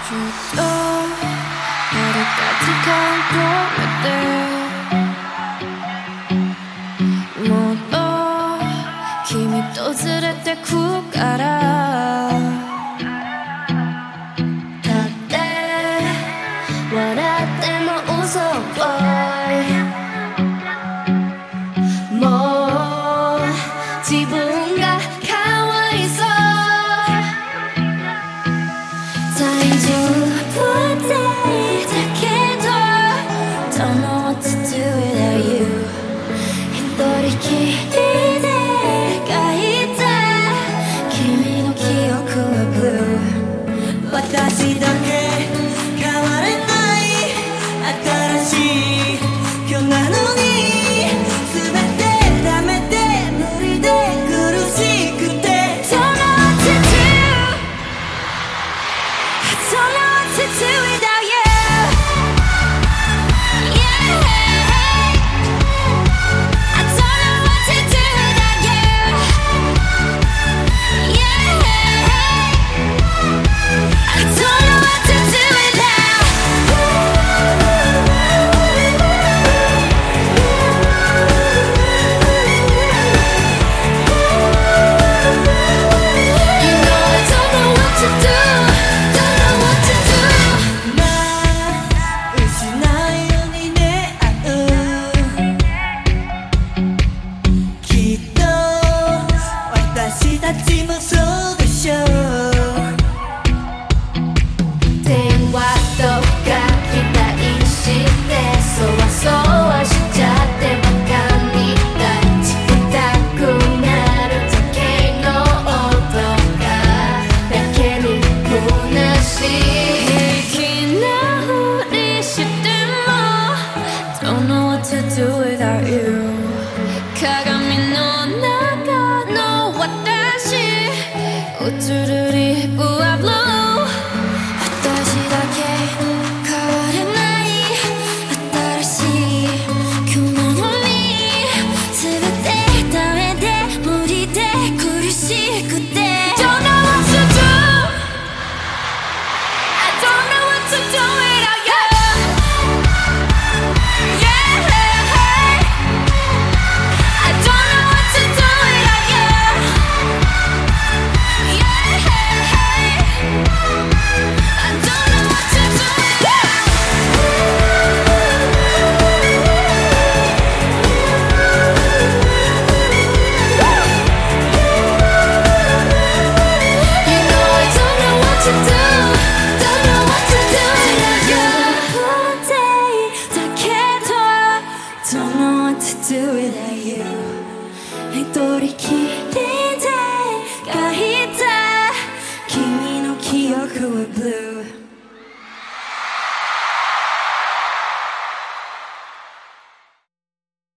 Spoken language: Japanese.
ちょっと遥か時間止めてもっと君とずれてくからだって笑っても嘘っぽいもう自分がかわいそう大丈夫だけど Don't know what to do without you 一人きりで書いた君の記憶は Blue 私だけ変われない新しい今日なのに全てダメで無理で苦しくて Don't know what to do I don't know what to do without you Yeah I don't know what to do without you Yeah I don't know what to do without You know I don't know what to do Don't know what to do まあ失うように出会うきっと私たちもそうでしょう電話とか期待してそわそわしちゃってバカみたいチクたくなるだけの音がだけに虚しい平気なふりしても Don't know what to do without you 鏡の中の私映るリップは Blue 私だけ変われない新しい今日なのに全てダメで無理で苦しくて Don't know what to do I don't know what to do without you Yeah I don't know what to do without you Yeah I don't know what to do You know I don't know what to do Don't know what to do without youだけど Don't know what to do without you 一人きりで書いた君の記憶は Blue